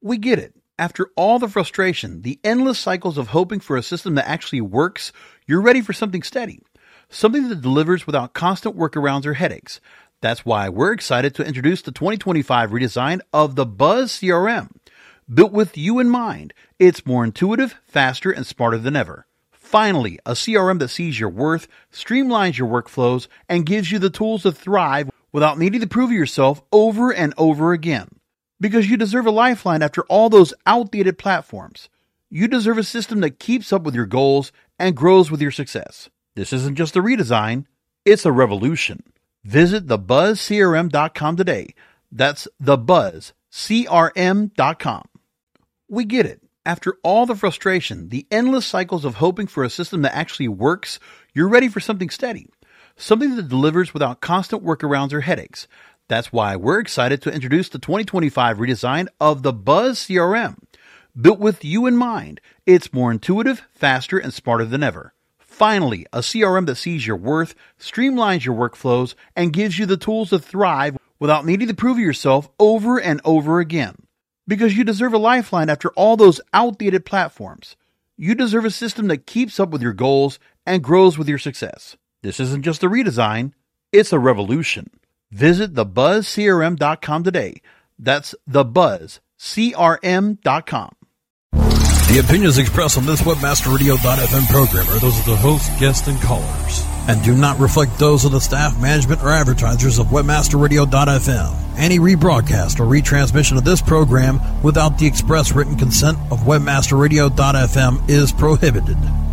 We get it. After all the frustration, the endless cycles of hoping for a system that actually works, you're ready for something steady. Something that delivers without constant workarounds or headaches. That's why we're excited to introduce the 2025 redesign of the Buzz CRM. Built with you in mind, it's more intuitive, faster, and smarter than ever. Finally, a CRM that sees your worth, streamlines your workflows, and gives you the tools to thrive without needing to prove yourself over and over again. Because you deserve a lifeline after all those outdated platforms. You deserve a system that keeps up with your goals and grows with your success. This isn't just a redesign, it's a revolution. Visit thebuzzcrm.com today. That's thebuzzcrm.com. We get it. After all the frustration, the endless cycles of hoping for a system that actually works, you're ready for something steady. Something that delivers without constant workarounds or headaches. That's why we're excited to introduce the 2025 redesign of the Buzz CRM. Built with you in mind, it's more intuitive, faster, and smarter than ever. Finally, a CRM that sees your worth, streamlines your workflows, and gives you the tools to thrive without needing to prove yourself over and over again. Because you deserve a lifeline after all those outdated platforms. You deserve a system that keeps up with your goals and grows with your success. This isn't just a redesign, it's a revolution. Visit thebuzzcrm.com today. That's thebuzzcrm.com. The opinions expressed on this WebmasterRadio.fm program are those of the host, guests, and callers, and do not reflect those of the staff, management, or advertisers of WebmasterRadio.fm. Any rebroadcast or retransmission of this program without the express written consent of WebmasterRadio.fm is prohibited.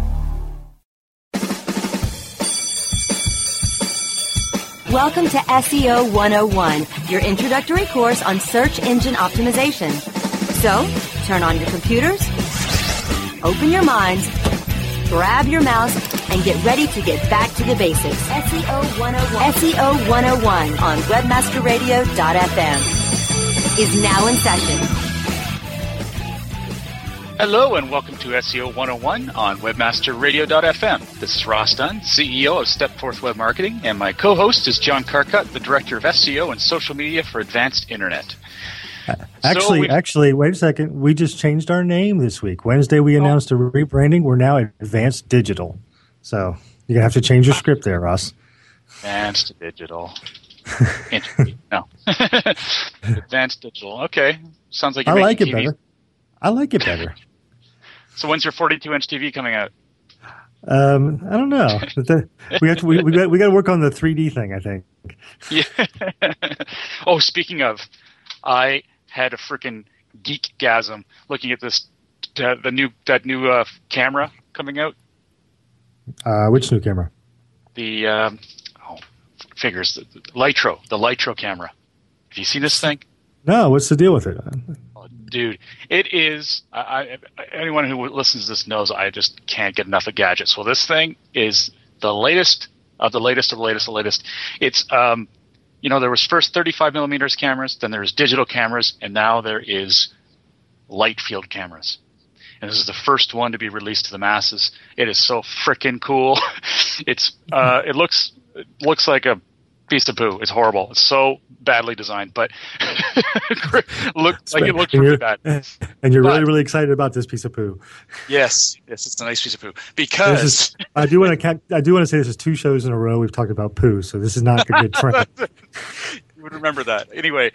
Welcome to SEO 101, your introductory course on search engine optimization. So, turn on your computers, open your minds, grab your mouse, and get ready to get back to the basics. SEO 101. SEO 101 on webmasterradio.fm is now in session. Hello and welcome to SEO 101 on webmasterradio.fm. This is Ross Dunn, CEO of Stepforth Web Marketing, and my co-host is John Carcutt, the Director of SEO and Social Media for Advanced Internet. Actually, wait a second. We just changed our name this week. Wednesday, we announced a rebranding. We're now Advanced Digital. So you're going to have to change your script there, Ross. Advanced Digital. No. Advanced Digital. Okay. Sounds like you're making TV. I like it better. So when's your 42-inch TV coming out? I don't know. We got to work on the 3D thing, I think. Yeah. Oh, speaking of, I had a freaking geekgasm looking at this that new camera coming out. Which new camera? The the Lytro camera. Have you seen this thing? No. What's the deal with it? Oh, dude, it is. Anyone who listens to this knows I just can't get enough of gadgets. Well, this thing is the latest of the latest of the latest of the latest. It's there was first 35 millimeters cameras, then there was digital cameras, and now there is light field cameras. And this is the first one to be released to the masses. It is so freaking cool. It looks like a piece of poo. It's horrible. It's so badly designed, but it looks really bad. And you're really excited about this piece of poo. Yes, it's a nice piece of poo. Because I do want to say this is 2 shows in a row we've talked about poo, so this is not a good trend. You would remember that. Anyway,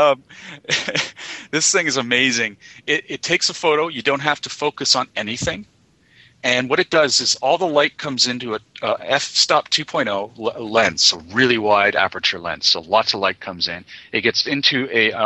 this thing is amazing. It takes a photo. You don't have to focus on anything. And what it does is all the light comes into a f-stop 2.0 lens, so really wide aperture lens. So lots of light comes in. It gets into a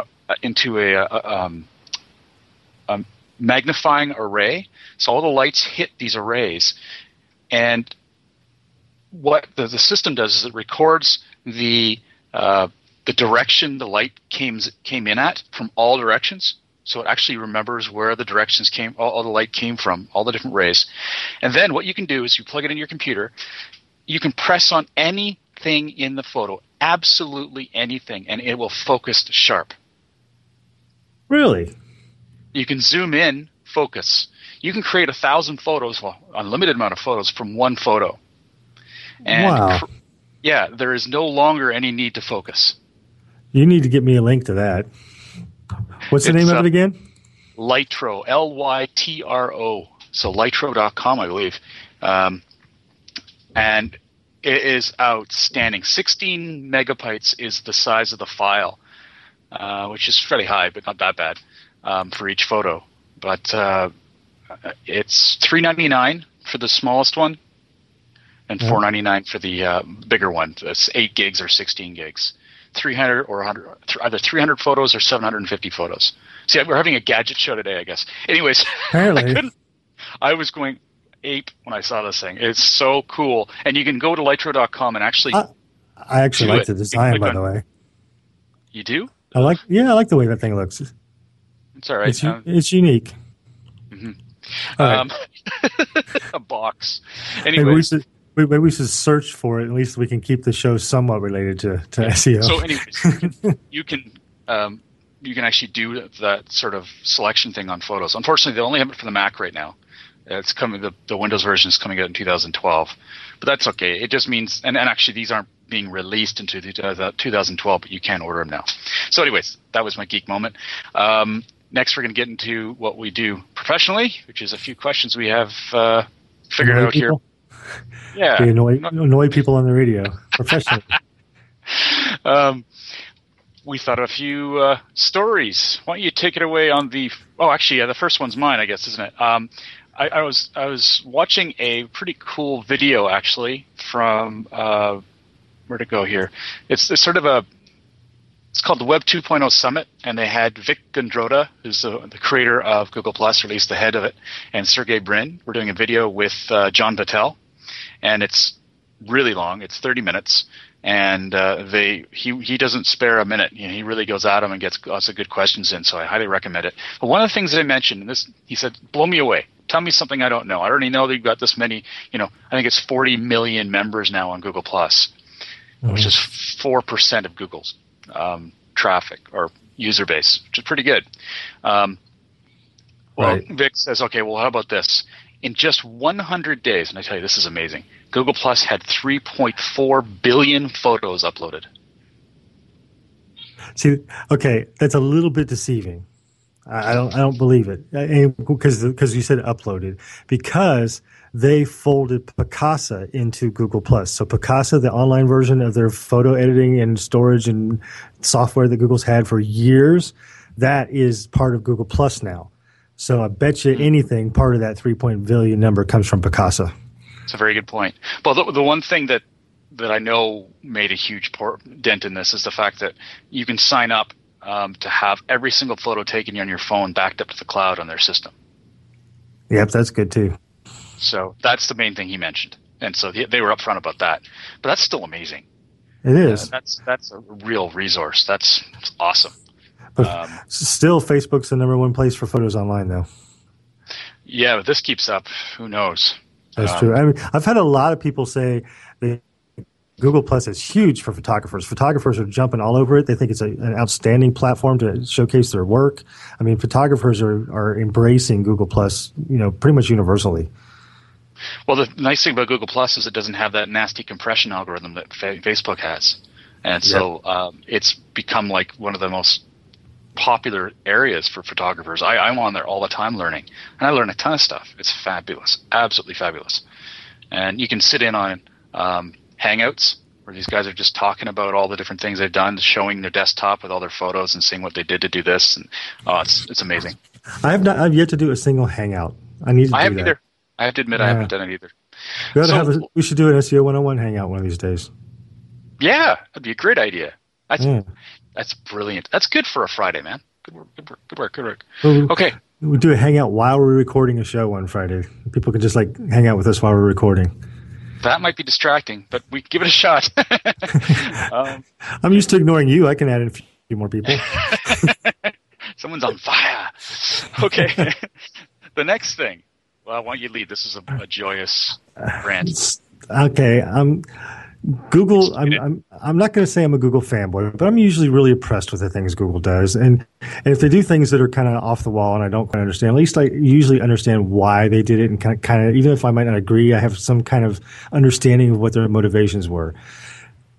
magnifying array. So all the lights hit these arrays, and what the system does is it records the direction the light came in at from all directions. So it actually remembers where the directions all the light came from, all the different rays. And then what you can do is you plug it in your computer. You can press on anything in the photo, absolutely anything, and it will focus sharp. Really? You can zoom in, focus. You can create 1,000 photos, unlimited amount of photos from one photo. And wow. Yeah, there is no longer any need to focus. You need to get me a link to that. What's the name of it again? Lytro, Lytro. So Lytro.com, I believe. And it is outstanding. 16 megabytes is the size of the file, which is fairly high, but not that bad for each photo. But it's $399 for the smallest one, and $499 for the bigger one. It's 8 gigs or 16 gigs. 300 or 100, either 300 photos or 750 photos. See, we're having a gadget show today, I guess. Anyways, apparently, I was going ape when I saw this thing. It's so cool, and you can go to Lytro.com and actually. I actually like the design, by the way. You do? I like the way that thing looks. It's all right. It's unique. Mm-hmm. Right. A box. Anyways. Maybe we should search for it. At least we can keep the show somewhat related to SEO. So, anyways, you can actually do that sort of selection thing on photos. Unfortunately, they only have it for the Mac right now. It's coming. The Windows version is coming out in 2012, but that's okay. It just means, and actually, these aren't being released into 2012, but you can order them now. So, anyways, that was my geek moment. Next, we're going to get into what we do professionally, which is a few questions we have figured out here. Yeah, they annoy people on the radio professionally. We thought of a few stories. Why don't you take it away on the? Oh, actually, the first one's mine, I guess, isn't it? I was watching a pretty cool video actually from where'd it go here? It's sort of it's called the Web 2.0 Summit, and they had Vic Gondroda, who's the creator of Google Plus, or at least the head of it, and Sergey Brin. We're doing a video with John Battelle, and it's really long. It's 30 minutes, and he doesn't spare a minute. You know, he really goes at them and gets lots of good questions in, so I highly recommend it. But one of the things that I mentioned, and this, he said, blow me away. Tell me something I don't know. I already know that you've got this many, I think it's 40 million members now on Google Plus, which is 4% of Google's traffic or user base, which is pretty good. Right. Vic says, okay, well, how about this? In just 100 days, and I tell you, this is amazing, Google Plus had 3.4 billion photos uploaded. See, okay, that's a little bit deceiving. I don't believe it, because you said uploaded, because they folded Picasa into Google Plus. So Picasa, the online version of their photo editing and storage and software that Google's had for years, that is part of Google Plus now. So I bet you anything, part of that 3 billion number comes from Picasa. It's a very good point. Well, the one thing that I know made a huge dent in this is the fact that you can sign up to have every single photo taken on your phone backed up to the cloud on their system. Yep, that's good too. So that's the main thing he mentioned. And so they were upfront about that. But that's still amazing. It is. That's a real resource. That's awesome. But still, Facebook's the number one place for photos online, though. Yeah, but this keeps up. Who knows? That's true. I mean, I've had a lot of people say that Google Plus is huge for photographers. Photographers are jumping all over it. They think it's an outstanding platform to showcase their work. I mean, photographers are embracing Google Plus, pretty much universally. Well, the nice thing about Google Plus is it doesn't have that nasty compression algorithm that Facebook has. And so it's become like one of the most popular areas for photographers. I'm on there all the time learning, and I learn a ton of stuff. It's fabulous, absolutely fabulous. And you can sit in on Hangouts, where these guys are just talking about all the different things they've done, showing their desktop with all their photos and seeing what they did to do this. And it's amazing. I've yet to do a single Hangout. I need to do that. I haven't either. I have to admit, I haven't done it either. We should do an SEO 101 Hangout one of these days. Yeah, that'd be a great idea. That's brilliant. That's good for a Friday, man. Good work. Okay. We do a Hangout while we're recording a show on Friday. People can just hang out with us while we're recording. That might be distracting, but we give it a shot. I'm used to ignoring you. I can add in a few more people. Someone's on fire. Okay. The next thing. Well, why don't you lead? This is a joyous rant. Okay. Google, I'm not going to say I'm a Google fanboy, but I'm usually really impressed with the things Google does. And if they do things that are kind of off the wall and I don't quite understand, at least I usually understand why they did it, and kind of even if I might not agree, I have some kind of understanding of what their motivations were.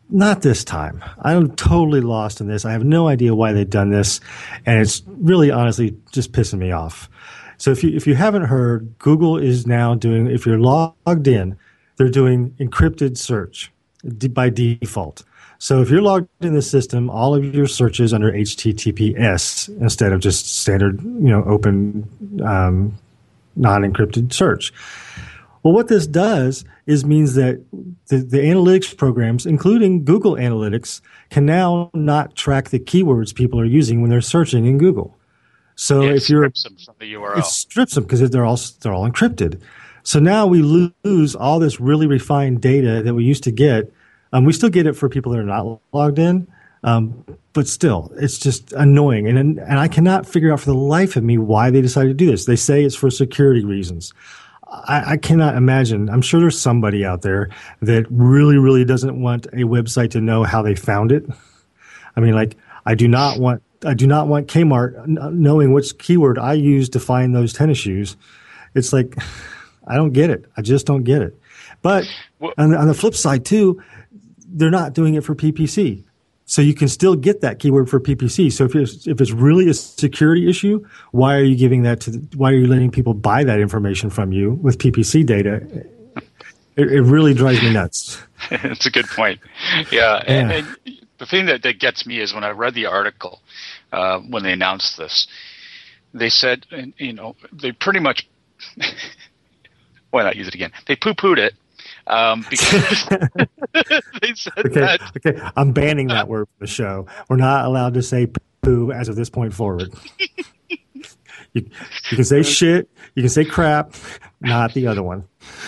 Not this time. I'm totally lost in this. I have no idea why they've done this, and it's really, honestly, just pissing me off. So if you haven't heard, Google is now doing, if you're logged in, they're doing encrypted search by default. So if you're logged in the system, all of your searches under HTTPS instead of just standard, open, non-encrypted search. Well, what this does is means that the analytics programs, including Google Analytics, can now not track the keywords people are using when they're searching in Google. So it if you're, strips them from the URL. It strips them because they're all encrypted. So now we lose all this really refined data that we used to get. We still get it for people that are not logged in, but still, it's just annoying. And I cannot figure out for the life of me why they decided to do this. They say it's for security reasons. I cannot imagine. I'm sure there's somebody out there that really, really doesn't want a website to know how they found it. I mean, like, I do not want Kmart knowing which keyword I used to find those tennis shoes. It's like, I don't get it. I just don't get it. But on the flip side too, they're not doing it for PPC. So you can still get that keyword for PPC. So if it's really a security issue, why are you giving that why are you letting people buy that information from you with PPC data? It really drives me nuts. It's a good point. Yeah. And the thing that gets me is when I read the article, when they announced this, they said, they pretty much, why not use it again? They poo-pooed it. Because they said that. Okay, I'm banning that word from the show. We're not allowed to say poo as of this point forward. You can say shit, you can say crap, not the other one.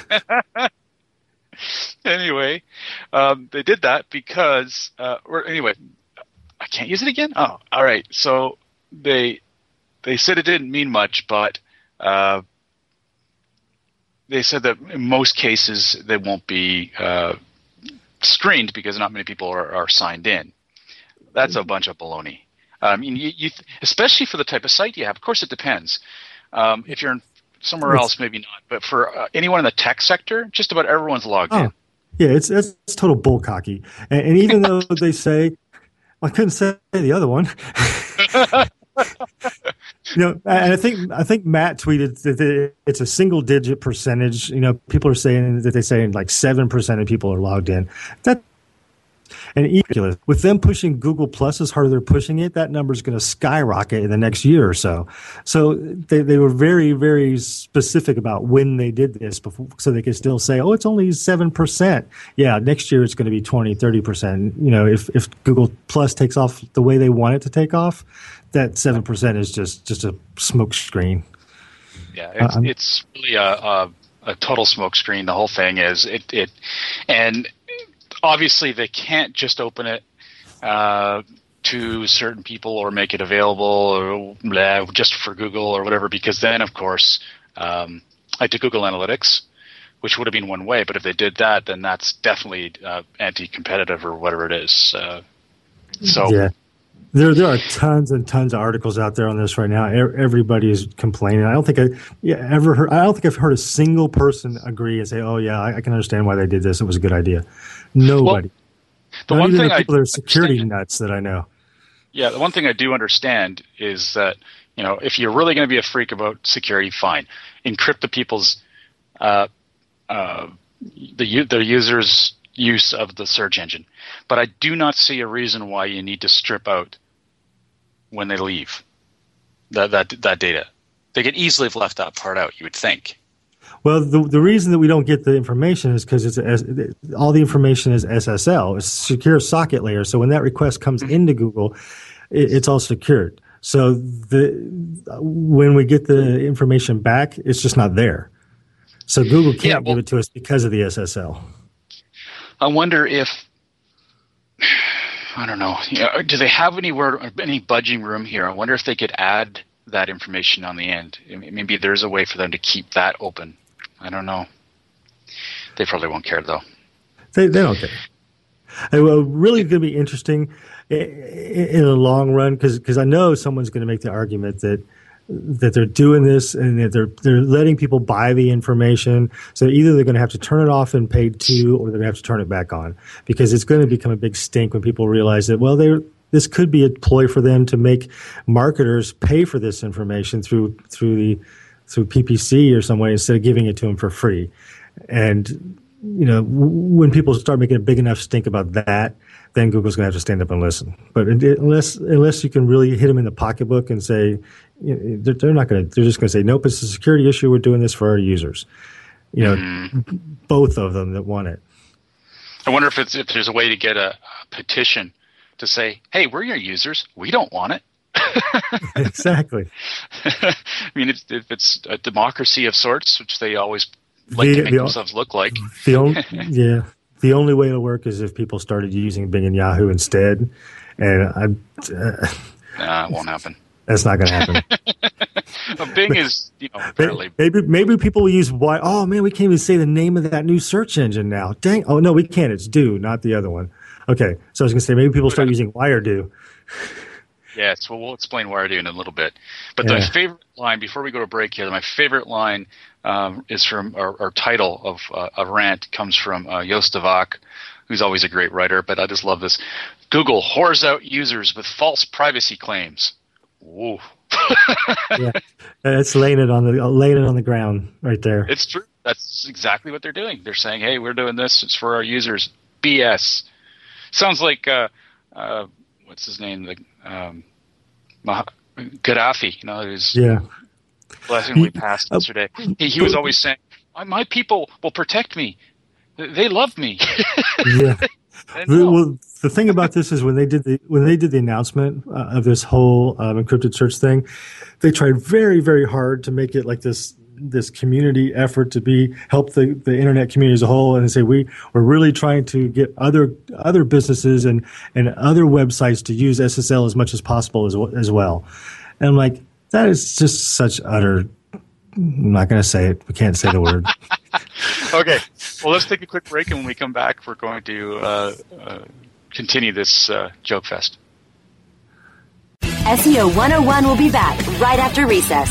Anyway, they did that because, anyway, I can't use it again? Oh, all right. So they said it didn't mean much, but they said that in most cases they won't be screened because not many people are signed in. That's a bunch of baloney. I mean, you especially for the type of site you have. Of course, it depends. If you're in somewhere else, maybe not. But for anyone in the tech sector, just about everyone's logged in. Yeah, it's total bullcocky. And even though they say, I couldn't say the other one. And I think Matt tweeted that it's a single digit percentage. People are saying that they say like 7% of people are logged in. And ridiculous. With them pushing Google Plus as hard as they're pushing it, that number is going to skyrocket in the next year or so. So they were very, very specific about when they did this before, so they could still say, oh, it's only 7%. Yeah, next year it's going to be 20, 30%. If Google Plus takes off the way they want it to take off, that 7% is just a smoke screen. Yeah, it's really a total smoke screen. The whole thing is it and obviously they can't just open it to certain people or make it available or just for Google or whatever, because then of course I did Google Analytics, which would have been one way, but if they did that, then that's definitely anti-competitive or whatever it is. Yeah. There are tons and tons of articles out there on this right now. Everybody is complaining. I don't think I've heard a single person agree and say, "Oh yeah, I can understand why they did this. It was a good idea." Nobody. Well, the one thing people that are security nuts that I know. Yeah, the one thing I do understand is that if you're really going to be a freak about security, fine, encrypt the people's the users' use of the search engine. But I do not see a reason why you need to strip out when they leave that data. They could easily have left that part out, you would think. Well, the reason that we don't get the information is because all the information is SSL. It's secure socket layer. So when that request comes into Google, it's all secured. So when we get the information back, it's just not there. So Google can't give it to us because of the SSL. I wonder if, I don't know, do they have any budging room here? I wonder if they could add that information on the end. Maybe there's a way for them to keep that open. I don't know. They probably won't care, though. They don't care. It will really going to be interesting in the long run because I know someone's going to make the argument that that they're doing this and that they're letting people buy the information. So either they're going to have to turn it off in paid 2 or they're going to have to turn it back on, because it's going to become a big stink when people realize that, well, this could be a ploy for them to make marketers pay for this information through PPC or some way instead of giving it to them for free. And, when people start making a big enough stink about that, then Google's going to have to stand up and listen. But unless you can really hit them in the pocketbook and say, they're not going to, they're just going to say, nope, it's a security issue. We're doing this for our users. Both of them that want it. I wonder if there's a way to get a petition to say, hey, we're your users. We don't want it. Exactly. I mean, if it's a democracy of sorts, which they always like to make themselves look like. The only way it'll work is if people started using Bing and Yahoo instead. And it won't happen. That's not going to happen. Well, Bing is, apparently. Maybe people will use why. Oh man, we can't even say the name of that new search engine now. Dang. Oh no, we can't. It's Do, not the other one. Okay, so I was going to say maybe people start using Wiredo. Yes, well, we'll explain Wiredo in a little bit. But my favorite line, before we go to break here, my favorite line is from our title of a rant comes from Joost de Vaak, who's always a great writer. But I just love this. Google whores out users with false privacy claims. Whoa. Yeah, it's laying it on the ground right there. It's true. That's exactly what they're doing. They're saying, "Hey, we're doing this. It's for our users." BS. Sounds like what's his name? Gaddafi. Who's blessingly passed yesterday. He was always saying, "My people will protect me. They love me." Yeah. Well, the thing about this is when they did the announcement of this whole encrypted search thing, they tried very, very hard to make it like this community effort to help the internet community as a whole, and say we're really trying to get other businesses and other websites to use SSL as much as possible as well. And I'm like, that is just such utter. I'm not going to say it. We can't say the word. Okay. Well, let's take a quick break, and when we come back, we're going to continue this joke fest. SEO 101 will be back right after recess.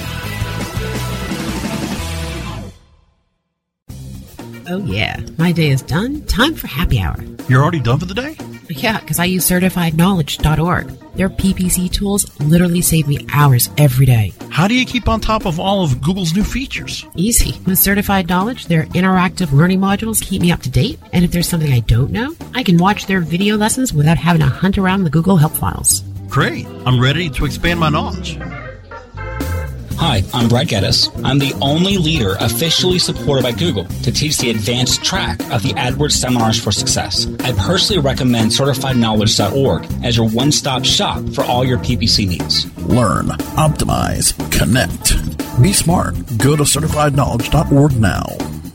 Oh yeah, my day is done. Time for happy hour. You're already done for the day? Yeah, because I use CertifiedKnowledge.org. Their PPC tools literally save me hours every day. How do you keep on top of all of Google's new features? Easy. With Certified Knowledge, their interactive learning modules keep me up to date. And if there's something I don't know, I can watch their video lessons without having to hunt around the Google help files. Great. I'm ready to expand my knowledge. Hi, I'm Brett Geddes. I'm the only leader officially supported by Google to teach the advanced track of the AdWords Seminars for Success. I personally recommend CertifiedKnowledge.org as your one-stop shop for all your PPC needs. Learn, optimize, connect. Be smart. Go to CertifiedKnowledge.org now.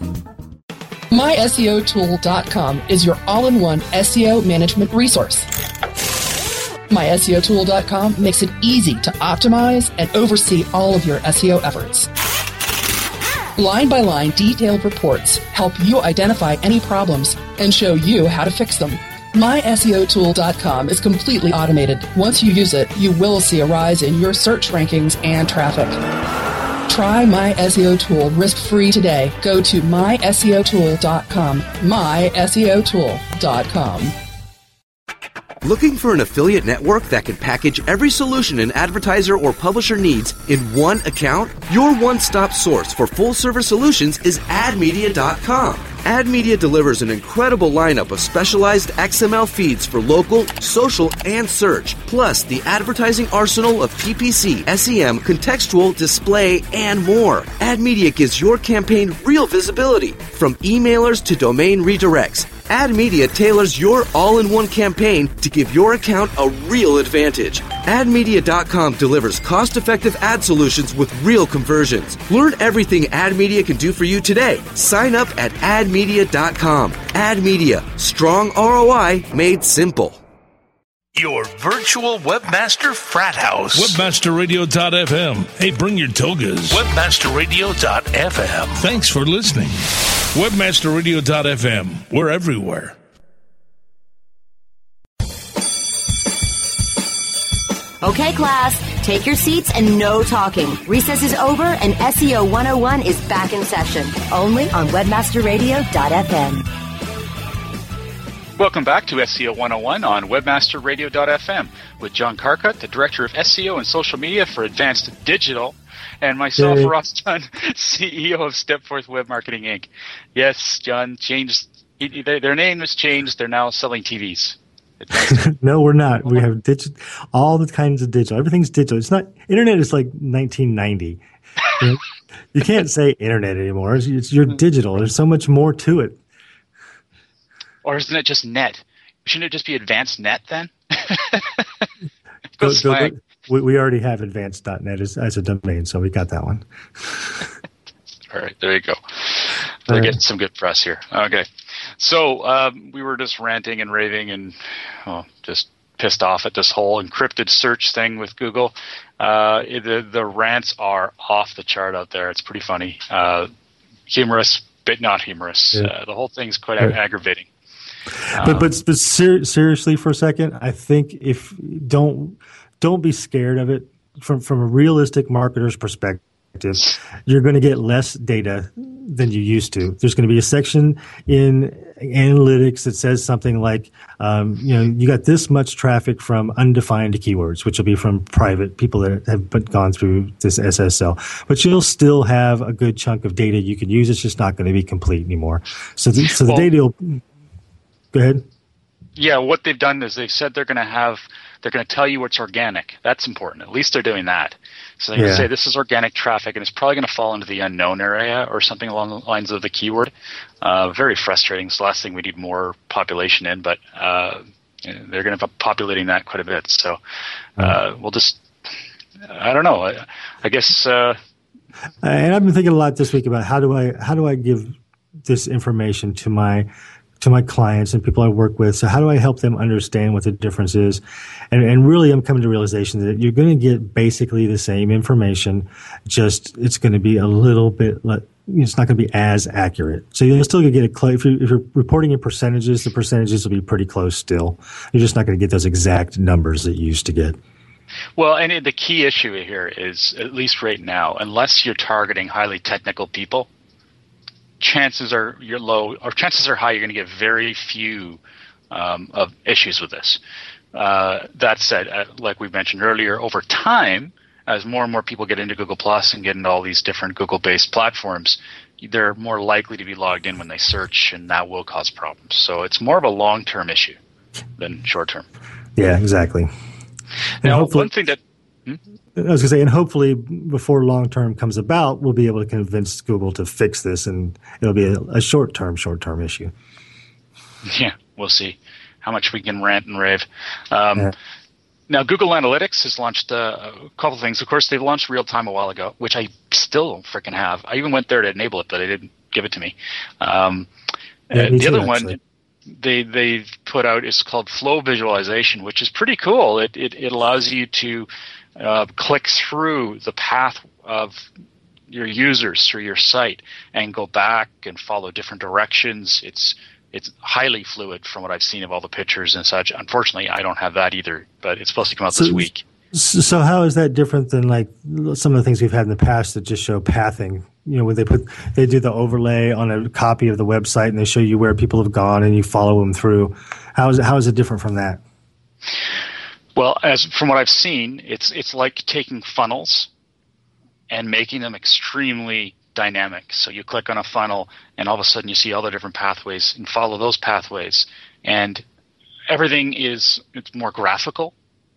MySEOTool.com is your all-in-one SEO management resource. MySEOTool.com makes it easy to optimize and oversee all of your SEO efforts. Line-by-line detailed reports help you identify any problems and show you how to fix them. MySEOTool.com is completely automated. Once you use it, you will see a rise in your search rankings and traffic. Try My SEO Tool risk-free today. Go to MySEOTool.com. MySEOTool.com. Looking for an affiliate network that can package every solution an advertiser or publisher needs in one account? Your one-stop source for full-service solutions is AdMedia.com. AdMedia delivers an incredible lineup of specialized XML feeds for local, social, and search, plus the advertising arsenal of PPC, SEM, contextual, display, and more. AdMedia gives your campaign real visibility, from emailers to domain redirects. AdMedia tailors your all-in-one campaign to give your account a real advantage. AdMedia.com delivers cost-effective ad solutions with real conversions. Learn everything AdMedia can do for you today. Sign up at AdMedia.com. AdMedia. Strong ROI made simple. Your virtual webmaster frat house. Webmasterradio.fm. Hey, bring your togas. Webmasterradio.fm. Thanks for listening. Webmasterradio.fm. We're everywhere. Okay, class, Take your seats and no talking. Recess is over and SEO 101 is back in session. Only on webmasterradio.fm. Welcome back to SEO 101 on webmasterradio.fm with John Carcutt, the Director of SEO and Social Media for Advanced Digital, and myself, Ross Dunn, CEO of Stepforth Web Marketing, Inc. Yes, John, their name has changed. They're now selling TVs. No, we're not. We have all the kinds of digital. Everything's digital. It's not internet is like 1990. You can't say internet anymore. You're digital. There's so much more to it. Or isn't it just net? Shouldn't it just be advanced net then? We already have advanced.net as a domain, so we got that one. All right, there you go. We're getting some good press here. Okay. So we were just ranting and raving and just pissed off at this whole encrypted search thing with Google. The rants are off the chart out there. It's pretty funny. Humorous, but not humorous. Yeah. The whole thing's quite aggravating. But seriously for a second, I think if don't be scared of it from a realistic marketer's perspective. You're going to get less data than you used to. There's going to be a section in analytics that says something like, you got this much traffic from undefined keywords, which will be from private people that have gone through this SSL. But you'll still have a good chunk of data you can use. It's just not going to be complete anymore. So the data will – go ahead. Yeah, what they've done is they've said they're going to tell you what's organic. That's important. At least they're doing that. So they're going to say this is organic traffic, and it's probably going to fall into the unknown area or something along the lines of the keyword. Very frustrating. It's the last thing we need more population in, but they're going to be populating that quite a bit. So we'll just – I don't know. I guess and I've been thinking a lot this week about how do I give this information to my clients and people I work with. So how do I help them understand what the difference is? And really I'm coming to the realization that you're going to get basically the same information, just it's going to be a little bit, it's not going to be as accurate. So you're still going to get if you're reporting in percentages, the percentages will be pretty close still. You're just not going to get those exact numbers that you used to get. Well, and the key issue here is, at least right now, unless you're targeting highly technical people, chances are you're low, or chances are high you're going to get very few of issues with this. That said, like we mentioned earlier, over time, as more and more people get into Google Plus and get into all these different Google-based platforms, they're more likely to be logged in when they search, and that will cause problems. So it's more of a long-term issue than short-term. Yeah, exactly. Now, one thing that I was going to say, and hopefully before long-term comes about, we'll be able to convince Google to fix this, and it'll be a short-term issue. Yeah, we'll see how much we can rant and rave. Now, Google Analytics has launched a couple of things. Of course, they launched real-time a while ago, which I still freaking have. I even went there to enable it, but they didn't give it to me. The other one they've put out is called Flow Visualization, which is pretty cool. It allows you to click through the path of your users through your site and go back and follow different directions. It's highly fluid from what I've seen of all the pictures and such. Unfortunately, I don't have that either, but it's supposed to come out this week. So how is that different than like some of the things we've had in the past that just show pathing? When they do the overlay on a copy of the website and they show you where people have gone and you follow them through. How is it different from that? Well, from what I've seen, it's like taking funnels and making them extremely dynamic. So you click on a funnel and all of a sudden you see all the different pathways and follow those pathways. And everything it's more graphical.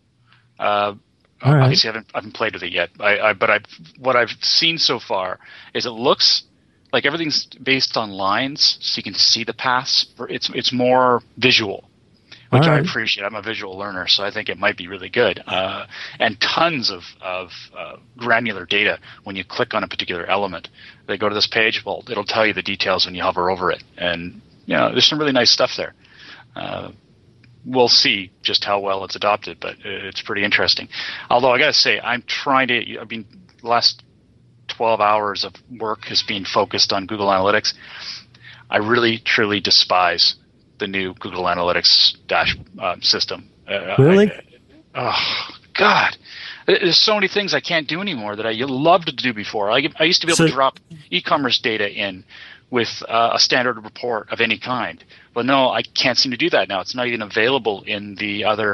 Obviously, I haven't played with it yet. But what I've seen so far is it looks like everything's based on lines, so you can see the paths. It's more visual, which I appreciate. I'm a visual learner, so I think it might be really good. And tons of granular data when you click on a particular element. They go to this page, well, it'll tell you the details when you hover over it, and there's some really nice stuff there. We'll see just how well it's adopted, but it's pretty interesting. Although I got to say, the last 12 hours of work has been focused on Google Analytics. I really, truly despise the new Google Analytics system. Really? Oh, God. There's so many things I can't do anymore that I loved to do before. I used to be able to drop e-commerce data in with a standard report of any kind. But no, I can't seem to do that now. It's not even available in the other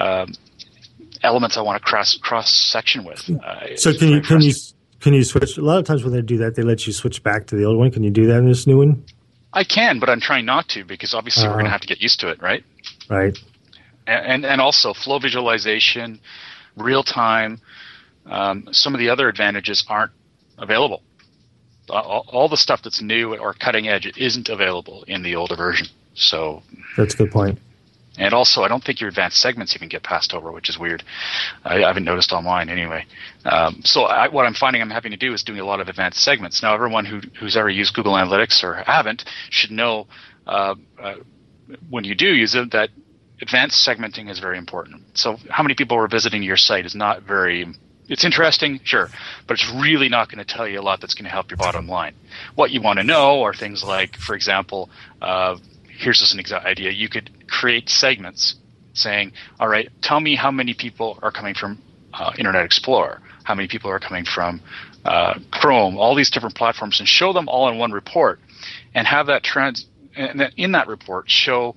elements I want to cross-section with. So can you switch? A lot of times when they do that, they let you switch back to the old one. Can you do that in this new one? I can, but I'm trying not to because obviously we're going to have to get used to it, right? Right. And also flow visualization, real time, some of the other advantages aren't available. All the stuff that's new or cutting edge isn't available in the older version. So that's a good point. And also, I don't think your advanced segments even get passed over, which is weird. I haven't noticed on mine anyway. So what I'm finding I'm having to do is doing a lot of advanced segments. Now, everyone who's ever used Google Analytics or haven't should know when you do use it that advanced segmenting is very important. So how many people are visiting your site is not very – it's interesting, sure, but it's really not going to tell you a lot that's going to help your bottom line. What you want to know are things like, for example, here's just an idea. You could create segments saying, all right, tell me how many people are coming from Internet Explorer, how many people are coming from Chrome, all these different platforms, and show them all in one report, and have that and then in that report show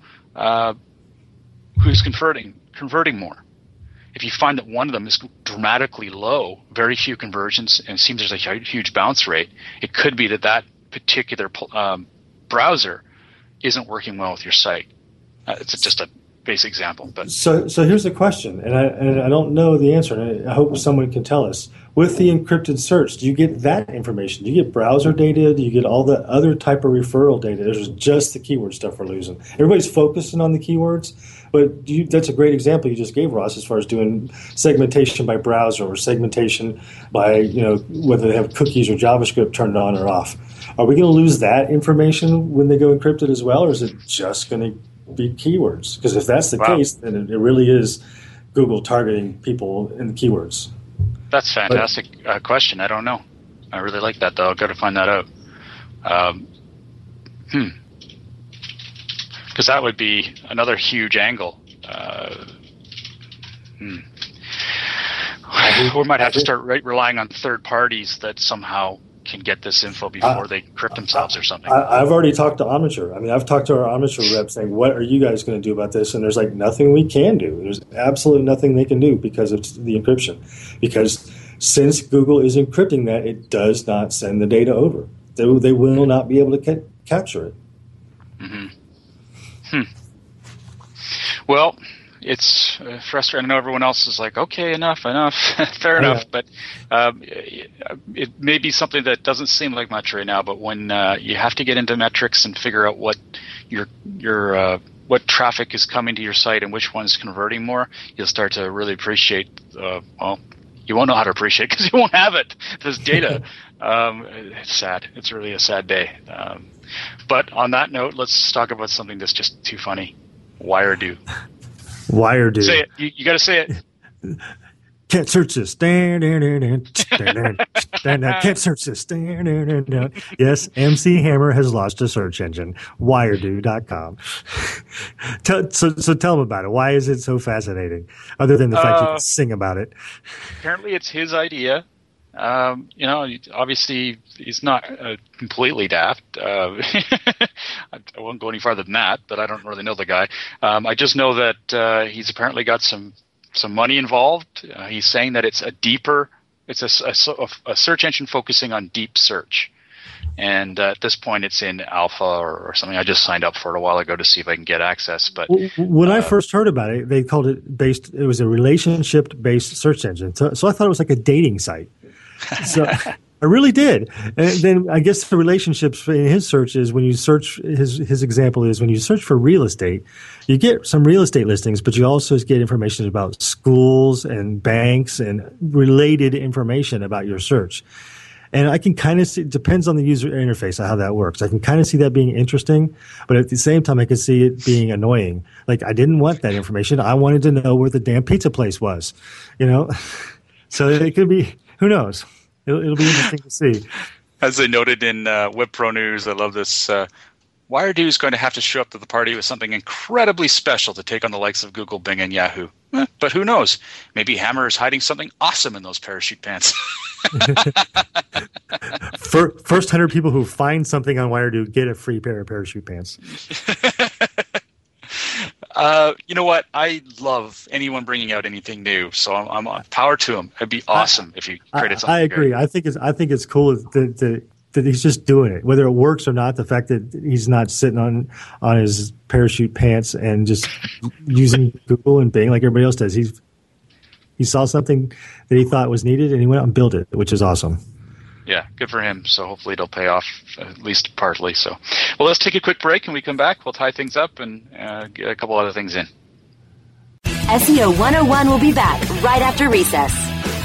who's converting more. If you find that one of them is dramatically low, very few conversions, and it seems there's a huge bounce rate, it could be that particular browser isn't working well with your site. It's just a basic example. But so here's the question, and I don't know the answer, and I hope someone can tell us. With the encrypted search, do you get that information? Do you get browser data? Do you get all the other type of referral data? There's just the keyword stuff we're losing. Everybody's focusing on the keywords, but that's a great example you just gave, Ross, as far as doing segmentation by browser or segmentation by whether they have cookies or JavaScript turned on or off. Are we going to lose that information when they go encrypted as well, or is it just going to be keywords? Because if that's the case, then it really is Google targeting people in the keywords. That's a fantastic question. I don't know. I really like that, though. I've got to find that out. Because that would be another huge angle. We might have to start relying on third parties that somehow can get this info before they encrypt themselves or something. I've already talked to Omniture. I mean, I've talked to our Omniture rep saying, what are you guys going to do about this? And there's nothing we can do. There's absolutely nothing they can do because of the encryption. Because since Google is encrypting that, it does not send the data over. They will not be able to capture it. Mm-hmm. Well, it's frustrating. I know everyone else is like, okay, enough, fair enough. But it may be something that doesn't seem like much right now. But when you have to get into metrics and figure out what your what traffic is coming to your site and which one's converting more, you'll start to really appreciate. You won't know how to appreciate because you won't have it. This data. It's sad. It's really a sad day. But on that note, let's talk about something that's just too funny. Wiredo. Wiredo. Say it. You got to say it. Can't search this. Can't search this. Yes, MC Hammer has launched a search engine, Wiredo.com. So tell them about it. Why is it so fascinating? Other than the fact you can sing about it. Apparently, it's his idea. Obviously, he's not completely daft. I won't go any farther than that, but I don't really know the guy. I just know that he's apparently got some money involved. He's saying that it's a search engine focusing on deep search. And at this point, it's in alpha or something. I just signed up for it a while ago to see if I can get access. But when I first heard about it, they called it it was a relationship-based search engine. So I thought it was like a dating site. So I really did. And then I guess the relationships in his search is when you search, his example is when you search for real estate, you get some real estate listings, but you also get information about schools and banks and related information about your search. And I can kind of see, it depends on the user interface, how that works. I can kind of see that being interesting, but at the same time, I can see it being annoying. Like, I didn't want that information. I wanted to know where the damn pizza place was, So it could be, who knows? It'll be interesting to see. As they noted in Web Pro News, I love this. Wiredu is going to have to show up to the party with something incredibly special to take on the likes of Google, Bing, and Yahoo. But who knows? Maybe Hammer is hiding something awesome in those parachute pants. First 100 people who find something on Wiredu get a free pair of parachute pants. You know what? I love anyone bringing out anything new, so I'm power to him. It'd be awesome if you created something. I agree. Good. I think it's cool that he's just doing it, whether it works or not. The fact that he's not sitting on his parachute pants and just using Google and Bing like everybody else does. He saw something that he thought was needed and he went out and built it, which is awesome. Yeah, good for him. So hopefully it'll pay off at least partly. So, well, let's take a quick break, and we come back. We'll tie things up and get a couple other things in. SEO 101 will be back right after recess.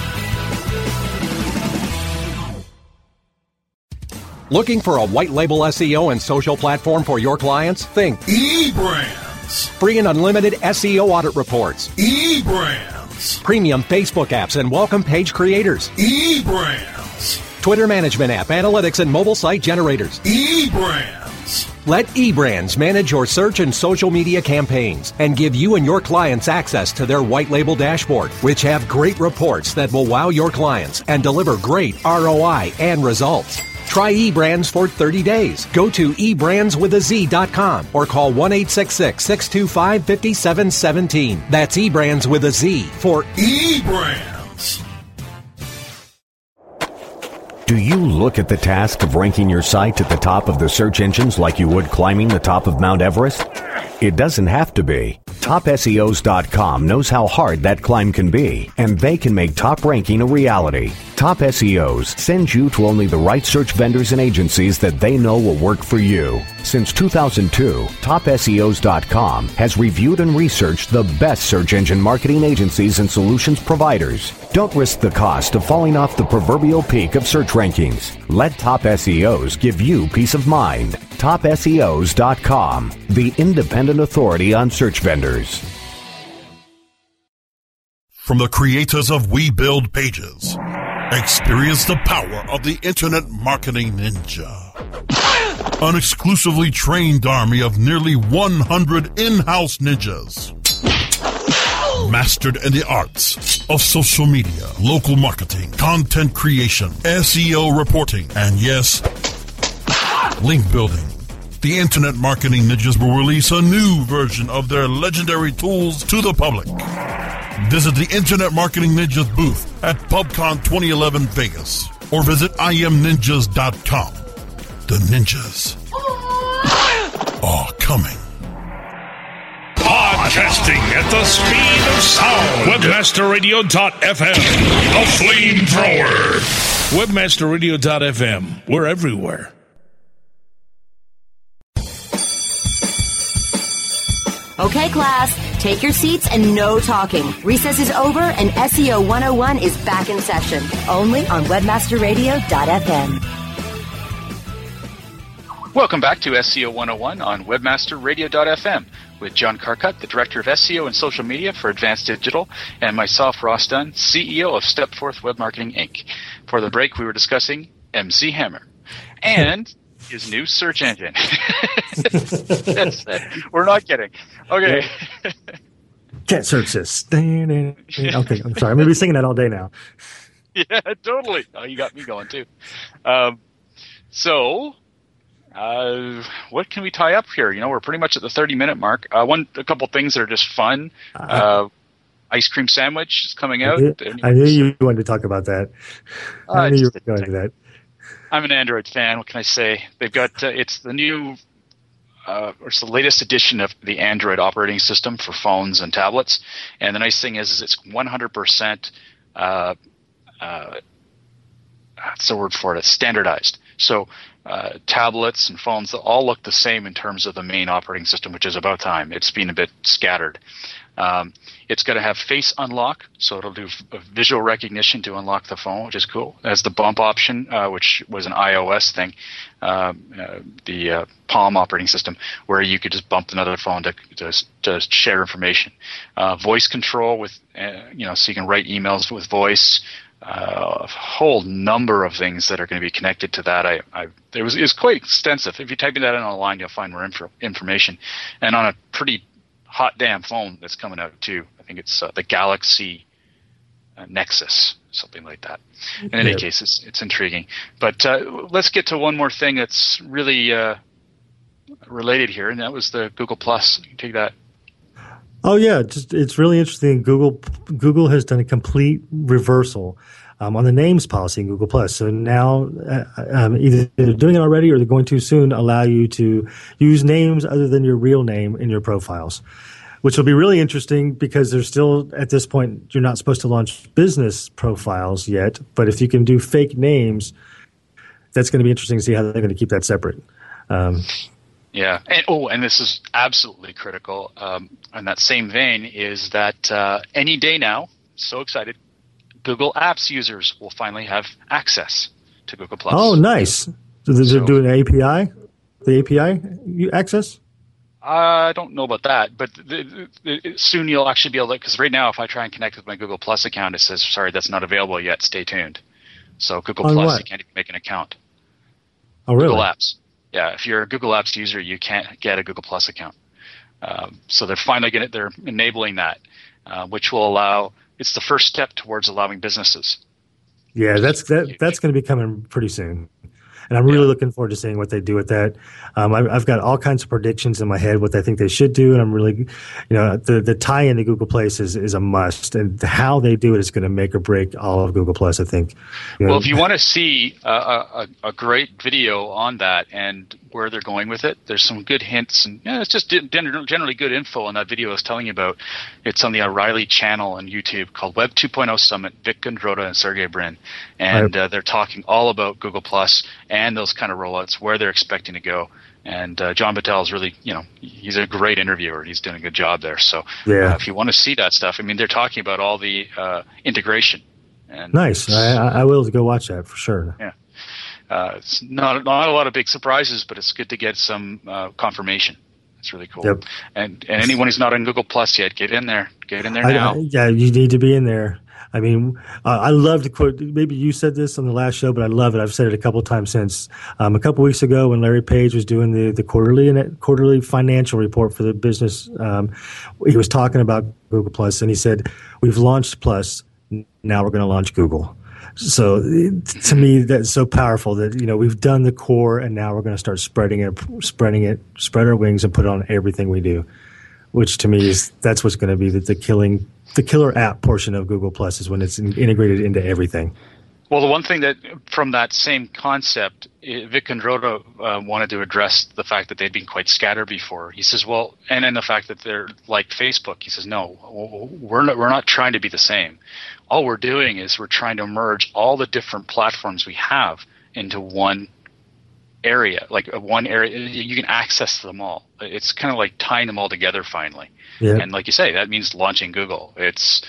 Looking for a white label SEO and social platform for your clients? Think eBrands. Free and unlimited SEO audit reports. eBrands. Premium Facebook apps and welcome page creators. eBrands. Twitter management app, analytics, and mobile site generators. eBrands. Let eBrands manage your search and social media campaigns and give you and your clients access to their white label dashboard, which have great reports that will wow your clients and deliver great ROI and results. Try eBrands for 30 days. Go to eBrandsWithAZ.com or call 1-866-625-5717. That's eBrands with a Z for eBrands. Do you look at the task of ranking your site at the top of the search engines like you would climbing the top of Mount Everest? It doesn't have to be. TopSEOs.com knows how hard that climb can be, and they can make top ranking a reality. Top SEOs sends you to only the right search vendors and agencies that they know will work for you. Since 2002, TopSEOs.com has reviewed and researched the best search engine marketing agencies and solutions providers. Don't risk the cost of falling off the proverbial peak of search rankings. Let Top SEOs give you peace of mind. TopSEOs.com, the independent authority on search vendors. From the creators of We Build Pages, experience the power of the Internet Marketing Ninja. An exclusively trained army of nearly 100 in-house ninjas. Mastered in the arts of social media, local marketing, content creation, SEO reporting, and yes, link building. The Internet Marketing Ninjas will release a new version of their legendary tools to the public. Visit the Internet Marketing Ninjas booth at PubCon 2011 Vegas or visit imninjas.com. The ninjas are coming. Podcasting at the speed of sound. Webmasterradio.fm, the flamethrower. Webmasterradio.fm, we're everywhere. Okay, class, take your seats and no talking. Recess is over and SEO 101 is back in session, only on webmasterradio.fm. Welcome back to SEO 101 on webmasterradio.fm with John Carcutt, the Director of SEO and Social Media for Advanced Digital, and myself, Ross Dunn, CEO of Stepforth Web Marketing, Inc. For the break, we were discussing MC Hammer and his new search engine. We're not kidding. Okay. Can't search this. Okay, I'm sorry. I'm going to be singing that all day now. Yeah, totally. Oh, you got me going, too. What can we tie up here? You know, we're pretty much at the 30-minute mark. A couple things that are just fun. Ice cream sandwich is coming out. I knew you wanted to talk about that. I knew you were going to do that. I'm an Android fan. What can I say? They've got it's the new, it's the latest edition of the Android operating system for phones and tablets. And the nice thing is it's 100%. What's the word for it? It's standardized. So tablets and phones all look the same in terms of the main operating system, which is about time. It's been a bit scattered. It's going to have face unlock, so it'll do visual recognition to unlock the phone, which is cool. It has the bump option, which was an iOS thing, the Palm operating system, where you could just bump another phone to share information. Voice control with, so you can write emails with voice. a whole number of things that are going to be connected to that. It was quite extensive. If you type that in online, you'll find more information. And on a pretty hot damn phone that's coming out too. I think it's the Galaxy Nexus, something like that. In any case, it's intriguing. But let's get to one more thing that's really related here, and that was the Google Plus. You can take that. Oh yeah, it's really interesting. Google has done a complete reversal on the names policy in Google Plus. So now either they're doing it already or they're going to soon allow you to use names other than your real name in your profiles, which will be really interesting because there's still, at this point, you're not supposed to launch business profiles yet. But if you can do fake names, that's going to be interesting to see how they're going to keep that separate. Yeah. And this is absolutely critical. In that same vein is that any day now, so excited, Google Apps users will finally have access to Google+. Oh, nice. So they're doing an API? The API access? I don't know about that, but soon you'll actually be able to, because right now if I try and connect with my Google Plus account, it says, sorry, that's not available yet, stay tuned. So Google Plus, you can't even make an account. Oh, really? Google Apps. Yeah, if you're a Google Apps user, you can't get a Google Plus account. So they're finally they're enabling that, which will allow. It's the first step towards allowing businesses. Yeah, that's going to be coming pretty soon, and I'm really looking forward to seeing what they do with that. I've got all kinds of predictions in my head what I think they should do, and I'm really, the tie-in to Google Plus is a must, and how they do it is going to make or break all of Google Plus, I think. Well, if you want to see a great video on that and where they're going with it, there's some good hints, and it's just generally good info on that video I was telling you about. It's on the O'Reilly channel on YouTube called Web 2.0 Summit, Vic Kundrota and Sergey Brin, and they're talking all about Google Plus and those kind of rollouts, where they're expecting to go. And John Battelle is really, he's a great interviewer. He's doing a good job there. So if you want to see that stuff, I mean, they're talking about all the integration. And nice. I will go watch that for sure. Yeah. It's not a lot of big surprises, but it's good to get some confirmation. It's really cool. Yep. And anyone who's not on Google Plus yet, get in there. Get in there now. You need to be in there. I mean, I love to quote, maybe you said this on the last show, but I love it. I've said it a couple of times since. A couple of weeks ago when Larry Page was doing the quarterly financial report for the business, he was talking about Google Plus, and he said, we've launched Plus, now we're going to launch Google. So to me, that's so powerful that, we've done the core and now we're going to start spread our wings and put it on everything we do, which to me that's what's going to be the killer app portion of Google Plus is when it's integrated into everything. Well, the one thing that from that same concept, Vic Kundrota wanted to address the fact that they'd been quite scattered before. He says, well, and then the fact that they're like Facebook. He says, no, we're not trying to be the same. All we're doing is we're trying to merge all the different platforms we have into one area, like one area. You can access them all. It's kind of like tying them all together finally. Yeah. And like you say, that means launching Google. It's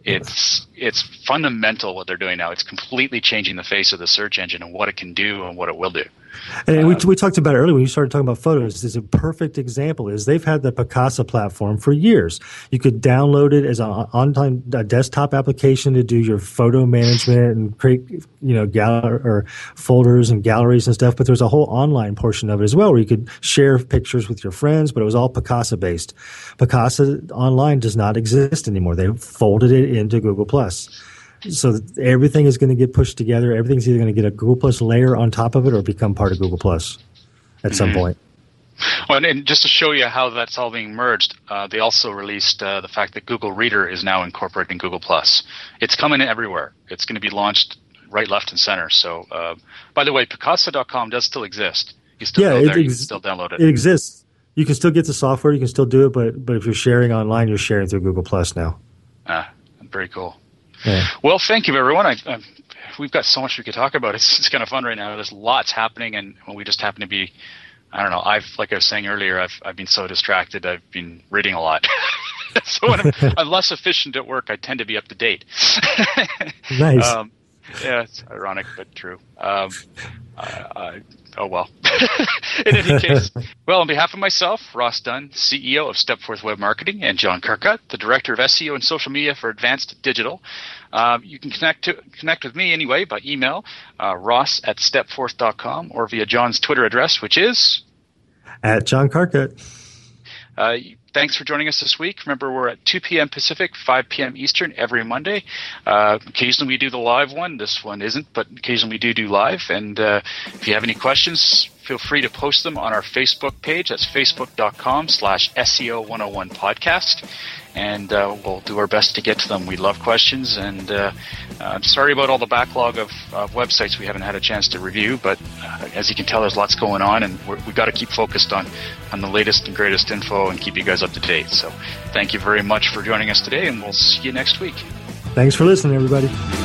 fundamental what they're doing now. It's completely changing the face of the search engine and what it can do and what it will do. And we talked about it earlier when you started talking about photos. This is a perfect example. Is they've had the Picasa platform for years. You could download it as a desktop application to do your photo management and create or folders and galleries and stuff. But there's a whole online portion of it as well where you could share pictures with your friends. But it was all Picasa based. Picasa online does not exist anymore. They folded it into Google Plus. So everything is going to get pushed together. Everything's either going to get a Google Plus layer on top of it or become part of Google Plus at some point. Well, and just to show you how that's all being merged, they also released the fact that Google Reader is now incorporating Google Plus. It's coming in everywhere. It's going to be launched right, left, and center. So, by the way, Picasa.com does still exist. You still go there. You can still download it. It exists. You can still get the software. You can still do it. But if you're sharing online, you're sharing through Google Plus now. Very cool. Yeah. Well, thank you, everyone. We've got so much we could talk about. It's kind of fun right now. There's lots happening, and we just happen to be, I don't know, like I was saying earlier, I've been so distracted. I've been reading a lot. So when I'm less efficient at work, I tend to be up to date. Nice. Yeah, it's ironic but true. Oh well. In any case, well, on behalf of myself, Ross Dunn, CEO of Stepforth Web Marketing, and John Carcutt, the Director of SEO and Social Media for Advanced Digital, you can connect with me anyway by email, ross@stepforth.com, or via John's Twitter address, which is at John Carcutt. Thanks for joining us this week. Remember, we're at 2 p.m. Pacific, 5 p.m. Eastern every Monday. Occasionally we do the live one. This one isn't, but occasionally we do live. And if you have any questions, feel free to post them on our Facebook page. That's facebook.com/SEO101 podcast. And we'll do our best to get to them. We love questions, and I'm sorry about all the backlog of websites we haven't had a chance to review, but as you can tell, there's lots going on, and we've got to keep focused on the latest and greatest info and keep you guys up to date. So thank you very much for joining us today, and we'll see you next week. Thanks for listening, everybody.